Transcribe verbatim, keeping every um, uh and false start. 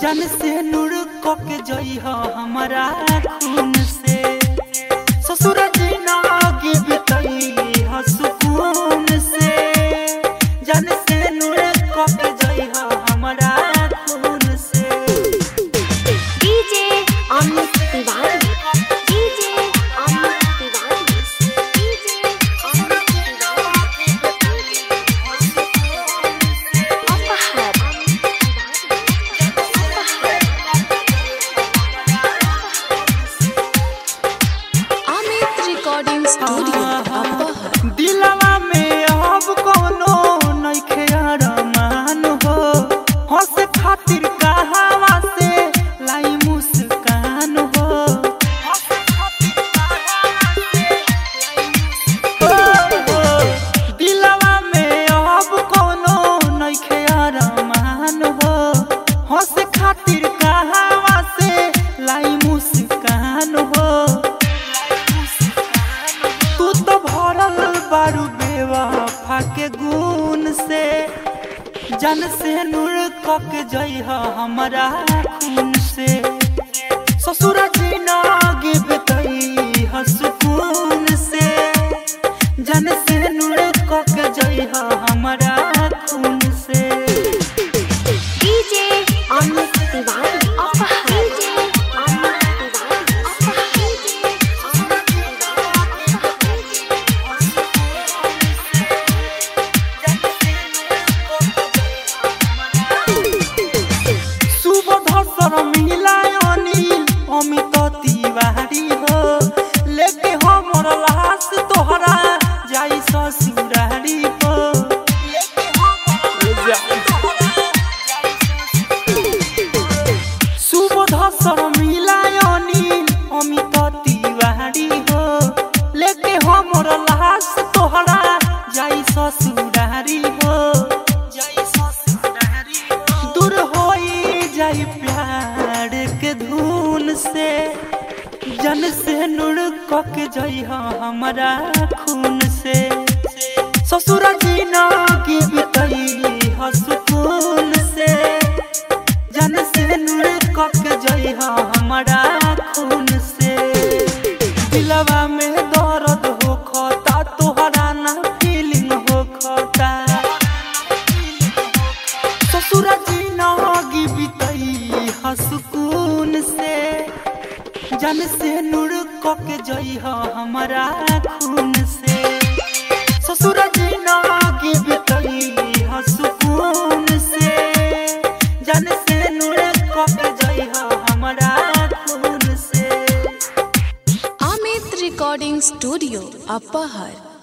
जन से नूर को के जई हो हमारा खून से ससुर जीना के बितई हो सुकून से जन से नूर को के जई हो हमारा खून से। DJ Amit Tiwari DJ Amit Tiwari DJ Amit Tiwari अपहर अमित रिकॉर्डिंग स्टूडियो अपहर। दिलवा में अब कोनो नइखे अरमान हो हंस खातिर कहवा से लाई मुस्कान हो दिलवा में अब कोनो नइखे अरमान हो हंस खातिर कहवा से लाई मुस्कान हो। तू तो भरल बारू बेवफा के गुण से जन से नूर कक जई हो हमारा खून से ससुर जीना गे बितई हो सुकून से जन से नूर कक जई हो हमारा खून से। डीजे अमित तिवारी अपहर डीजे अमित तिवारी सुबह मिलायनी अमित तिवारी हो लेके हमर लाश तोहरा जाई ससुरारी हो सुबह मिलायनी अमित तिवारी हो लेके हमर लाश तोहरा जाई ससुरारी हो दूर होई जाई प्यार के धूल से जन से नूर कक जई हो हमारा खून से ससुर जीना की बितई हो सुकून से जन से नूर कक जई हो हमारा खून से। दिलवा में दर्द हो खोता तोहरा ना फीलिंग हो खोता ससुर जीना की बितई हो सुकून से जन से नूर कक जई हो हमारा खून से ससुर जीना की बितई हो सुकून से जन से नूर कक जई हो हमारा खून से। अमित रिकॉर्डिंग स्टूडियो अपहर।